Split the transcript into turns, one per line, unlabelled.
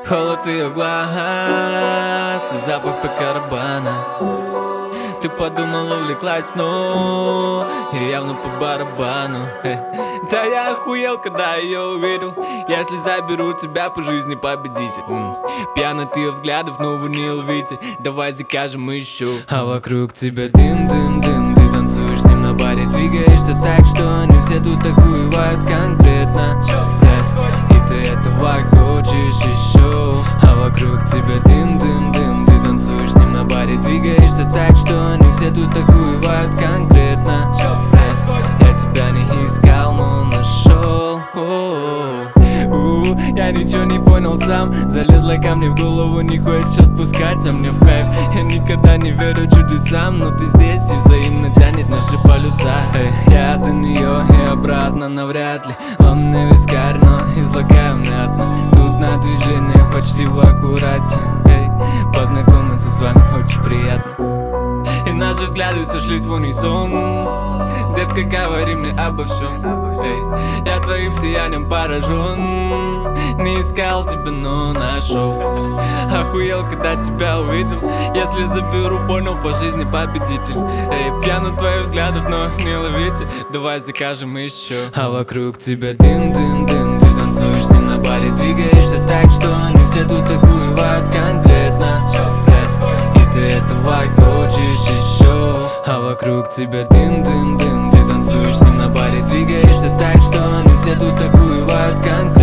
Холод ее глаз и запах пекарабана. Ты подумала, увлеклась, но и явно по барабану. Да я охуел, когда ее увидел. Если заберу тебя по жизни, победитель. Пьян от ее взглядов, но вы не ловите. Давай закажем еще. А вокруг тебя дым, дым, дым. Ты танцуешь с ним на баре, двигаешься так, что они все тут охуевают конкретно. И ты этого хочешь еще. А вокруг тебя дым, дым, дым. Ты танцуешь с ним на баре, двигаешься так, что они все тут охуевают конкретно. Я тебя не искал, но нашел. Я ничего не понял сам. Залезла ко мне в голову, не хочешь отпускать, а мне в кайф. Я никогда не верю чудесам, но ты здесь и взаимно тянет наши полюса. Я до нее и обратно навряд ли. Он мне вискарь, но излагаю внятно. Тут на движениях почти в аккурате. Познакомиться с вами очень приятно. И наши взгляды сошлись в унисон. Детка, говори мне обо всем. Я твоим сиянием поражен. Не искал тебя, но нашел. Охуел, когда тебя увидел. Если заберу, понял, по жизни победитель. Пьян от твоих взглядов, но не ловите. Давай закажем еще. А вокруг тебя дым, дым, дым. Ты танцуешь с ним на баре, двигаешься так, что они все тут охуевают конкретно. И ты этого хочешь еще. А вокруг тебя дым, дым, дым. Ты танцуешь с ним на баре, двигаешься так, что они все тут охуевают конкретно.